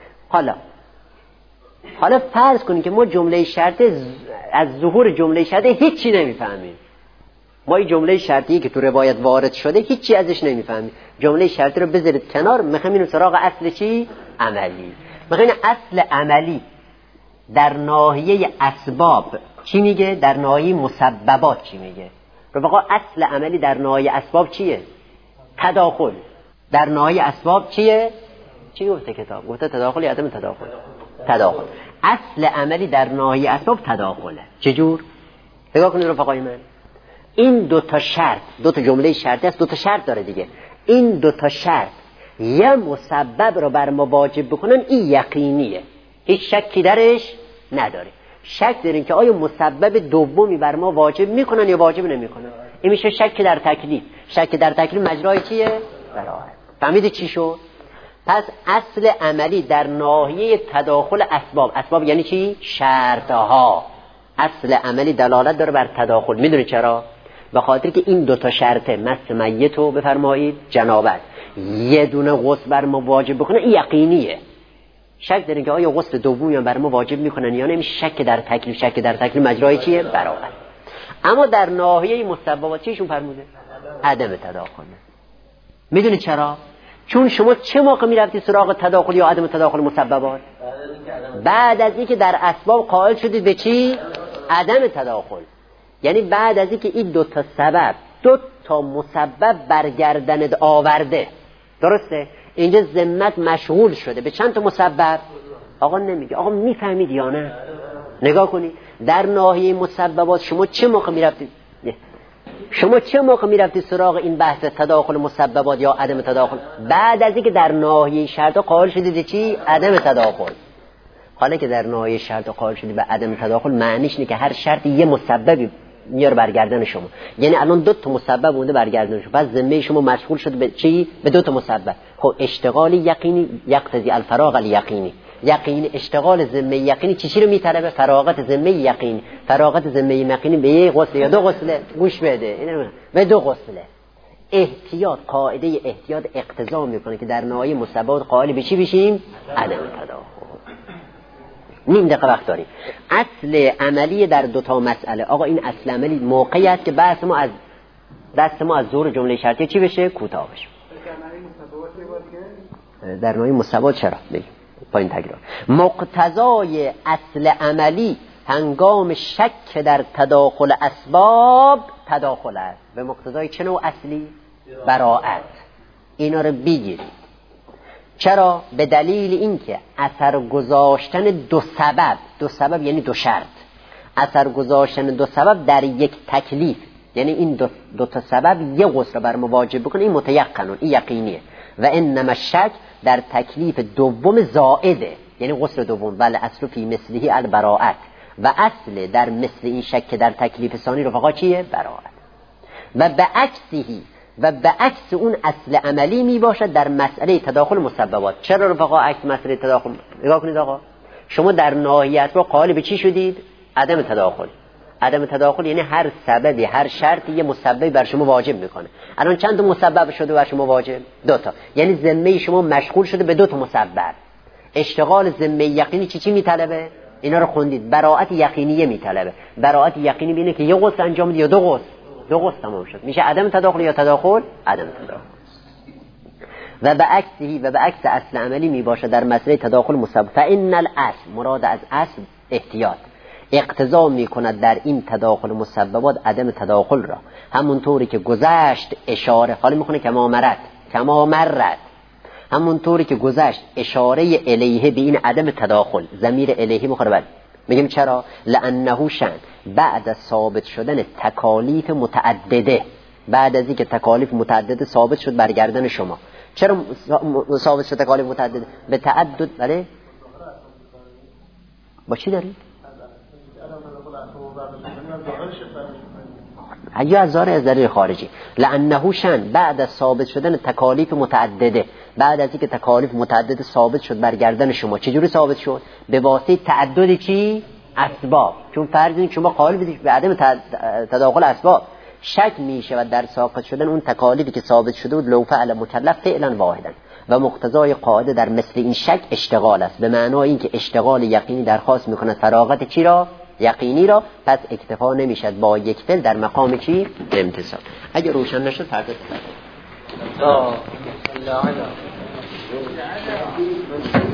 حالا فرض کنید که ما جمله شرطیه از ظهور جمله شرطیه هیچی نمیفهمیم. ما این جمله شرطیه که تو روایت وارد شده هیچی ازش نمیفهمیم. جمله شرطی رو بذارید کنار، میخوایم اینو سراغ اصل چی؟ عملی. میخوایم اصل عملی در ناحیه اسباب چی میگه؟ در ناحیه مسببات چی میگه؟ رفقا اصل عملی در ناحیه اسباب چیه؟ تداخل. در ناحیه اسباب چیه؟ چی گفته کتاب؟ گفته تداخل یا عدم تداخل؟ تداخل. اصل عملی در ناحیه اسباب تداخله. چجور؟ نگاه کنید رفقای من، این دو تا شرط، دو تا جمله شرطی است، دو تا شرط داره دیگه. این دو تا شرط یه مسبب رو بر ما واجب بکنن، این یقینیه، هیچ شکی درش نداره. شک دارین که آیا مسبب دومی بر ما واجب میکنن یا واجب نمیکنن. این میشه شک در تکلیف. شک در تکلیف مجرای چیه؟ برای. فهمیدی چی شد؟ پس اصل عملی در ناحیه تداخل اسباب، اسباب یعنی چی؟ شرطها. اصل عملی دلالت داره بر تداخل. میدونی چرا؟ به خاطر که این دوتا شرطه، مس میت رو بفرمایید، جنابت، یه دونه غسل بر ما واجب بکنه، این یقینیه. شک دارین که آیا غسل دومی هم بر ما واجب میکنن یا نمیشه. شک در تکلیف. شک در تکلیف مجرای چیه؟ برابر. اما در ناحیه مسببات چیشون فرموده؟ عدم تداخل. میدونی چرا؟ چون شما چه موقع میرفتی سراغ تداخل یا عدم تداخل مسببات؟ بعد از اینکه در اسباب قائل شدید به چی؟ عدم تداخل. یعنی بعد از اینکه این دو تا سبب، دو تا مسبب برگردند آورده، درسته؟ اینجا ذمت مشغول شده به چند تا مسبب. آقا نمیگه. آقا میفهمید یا نه؟ نگاه کنید در ناحیه مسببات شما چه موقع میرفتید؟ شما چه موقع میرفتید سراغ این بحث تداخل مسببات یا عدم تداخل؟ بعد از اینکه در ناحیه شرط قائل شدید چی؟ عدم تداخل. حالا که در ناحیه شرط قائل شدید به عدم تداخل، معنیش اینه که هر شرط یه مسببی میاره برگردن شما. یعنی الان دو تا مسبب مونده برگردن شما، پس ذمه شما مشغول شده به چی؟ به دو تا مسبب. خب اشتغال یقینی یقتضی الفراغ الیقینی. یقین اشتغال ذمه یقینی چی رو میطلبه؟ فراغت ذمه یقینی. فراغت ذمه یقینی به یک غسل یا دو غسله؟ گوش بده، به دو غسله. احتیاط، قاعده احتیاط اقتضا میکنه که در ناحیه مسببات قائل به چی بشیم؟ عدم تداخل. نیم دقیقه وقت داریم. اصل عملی در دو تا مسئله. آقا این اصل عملی موقعی است که بحث ما از دست ما از ظهور جمله شرطی چی بشه؟ کوتاه بشه. در ناحیه مسببات چرا؟ بگیم پایین تکرار. مقتضای اصل عملی هنگام شک در تداخل اسباب تداخل است. به مقتضای چه نوع اصلی؟ براءت. اینا رو بگیرید. چرا؟ به دلیل اینکه اثر گذاشتن دو سبب یعنی دو شرط، اثر گذاشتن دو سبب در یک تکلیف، یعنی این دو تا سبب یه غسل بر ما واجب بکنه، این متیقنون، این یقینیه. و انما شک در تکلیف دوم زائده، یعنی غسل دوم. ولی اصل فی مثله البراءت. و اصل در مثل این شک در تکلیف ثانی رفقا چیه؟ براءت. و به عکسهی، و به عکس اون اصل عملی می باشد در مسئله تداخل مسببات. چرا رفقا عکس مسئله تداخل؟ نگاه کنید آقا، شما در ناحیه اسباب قائل به چی شدید؟ عدم تداخل. عدم تداخل یعنی هر سببی، هر شرطی یه مسببی بر شما واجب میکنه. الان چند تا مسبب شده بر شما واجب؟ دو تا. یعنی ذمه شما مشغول شده به دو تا مسبب. اشتغال ذمه یقینی چی میطلبه؟ اینا رو خوندید. براءت یقینیه میطلبه. براءت یقینی بینه که یه غسل انجام بده یا دو غسل. دو غسل تمام شد. میشه عدم تداخل یا تداخل؟ عدم تداخل. و به عکسه، و به عکس اصل عملی می باشه در مسئله تداخل مسبب. فان الاصل، مراد از اصل احتیاط، اقتضا می کند در این تداخل مسببات عدم تداخل را. همونطوری که گذشت اشاره، حالا میخونه کما مرت، همونطوری که گذشت اشاره الیه به این عدم تداخل، ضمیر الیه مخربت. میگیم چرا؟ لانه شأن بعد از ثابت شدن تکالیف متعدده، بعد از اینکه تکالیف متعدده ثابت شد برگردن شما. چرا ثابت شد تکالیف متعدده؟ به تعدد. بله با چی دارید؟ یا از ظاهر از دلیل خارجی. لانه شأن بعد از ثابت شدن تکالیف متعدده، بعد از اینکه تکالیف متعدده ثابت شد برگردن شما. چجوری ثابت شد؟ به واسطه تعدد چی؟ اسباب. چون فرض اینه شما قائل بشید به عدم تداخل اسباب، شک میشه و در ساقط شدن اون تکالیفی که ثابت شده بود لو فعل مکلف فعلا واحدا. و مقتضای قاعده در مثل این شک اشتغال است، به معنای اینکه اشتغال یقینی درخواست میکند فراغت چی را؟ یقینی را. پس اکتفا نمیشد با یک فعل در مقام چی؟ امتصال. اگه روشن نشد فرض کنید